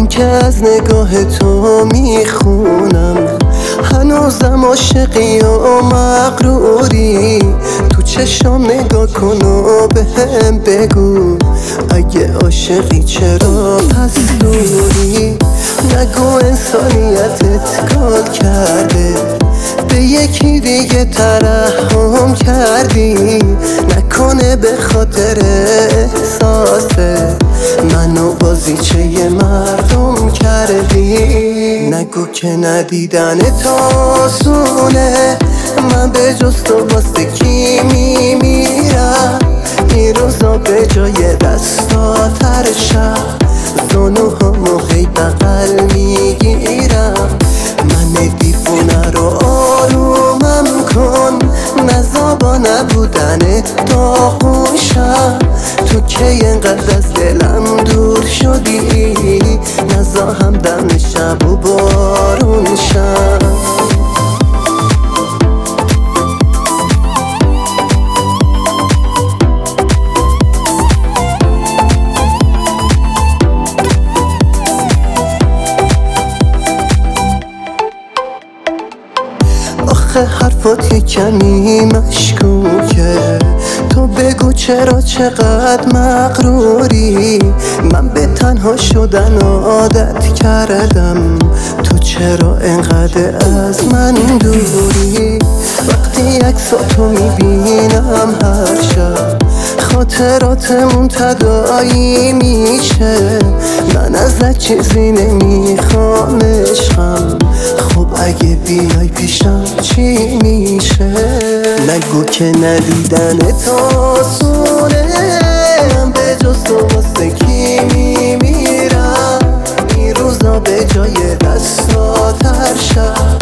که از نگاه تو میخونم، هنوزم عاشقی و مغروری. تو چشام نگاه کن و بهم بگو، اگه عاشقی چرا پس دوری؟ نگو انسانیتت کار کرده، به یکی دیگه ترحم کردی. نکنه به خاطر احساس منو بازیچه مردم کردی. نگو که ندیدن تو آسونه، من به جز تو واسه کی میمیرم؟ این روزا به جای دستات هر شب زانوهامو هی بغل میگیرم. من دیوونه رو آرومم کن، نزابا نبودن داغوشم. تو که اینقدر از دلم دور شدی، نزا هم دم شب و بارون شم. آخه حرفات یه کمی مشکوکه، تو بگو چرا چقدر مغروری؟ من به تنها شدن عادت کردم، تو چرا انقدر از من دوری؟ وقتی عکساتو میبینم هر شب، خاطراتمون تداعی میشه. من ازت چیزی نمیخوام عشقم، خب اگه بیای پیشم چی میشه؟ نگو که ندیدن تو آسونه، من به جز تو واسه کی میمیرم؟ این روزا به جای دستات هر شب